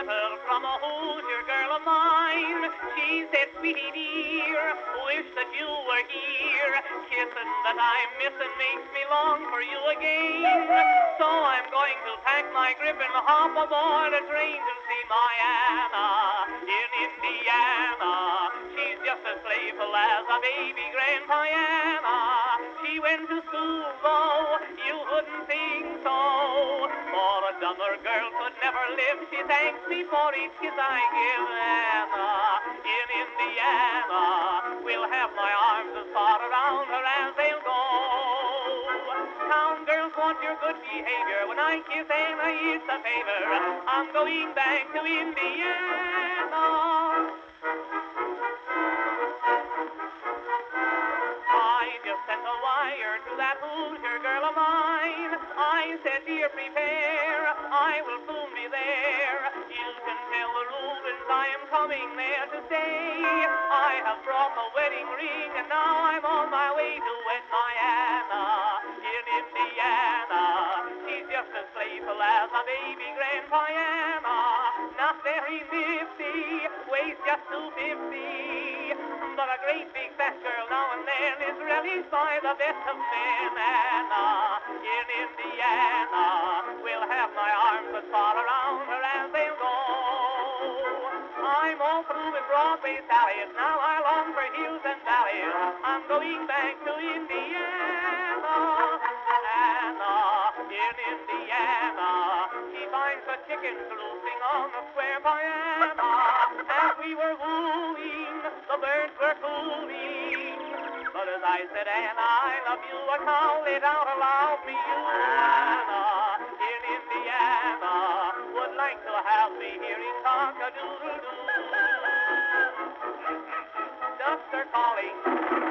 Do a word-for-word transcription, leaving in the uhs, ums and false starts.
letter from a Hoosier girl of mine. She said, sweetie dear, wish that you were here. Kissing that I'm missing makes me long for you again. So I'm going to pack my grip and hop aboard a train to see my Anna in Indiana. She's just as playful as a baby Grandpa Anna. She went to school, though you wouldn't think so. For a dumber girl could never live. She thanks me for each kiss I give. Anna in Indiana will have my arms as far around her as they'll go. Town girls want your good behavior. When I kiss Anna, it's a favor. I'm going back to Indiana. I just sent a wire to that Hoosier girl of mine. I said, dear, prepare, I will soon be there. You can tell the Rubens I am coming there to stay. I have brought the wedding ring, and now I'm on my way to wed my Anna in Indiana. She's just as playful as a baby Grandpa Anna. Not very nifty, weighs just two fifty. But a great big fat girl now and then is relished by the best of men. Anna in Indiana will have my arms as far around her as they'll go. I'm all through with Broadway sallies. Now I long for hills and valleys. I'm going back to Indiana. Anna in Indiana. She finds the chickens roosting on the square by Anna. As we were wooing, the birds were cooing. But as I said, Anna, I love you, a cow laid out aloud me. You, Anna, in Indiana, would like to have me hearing cock-a-doodle-doo. Ducks are calling.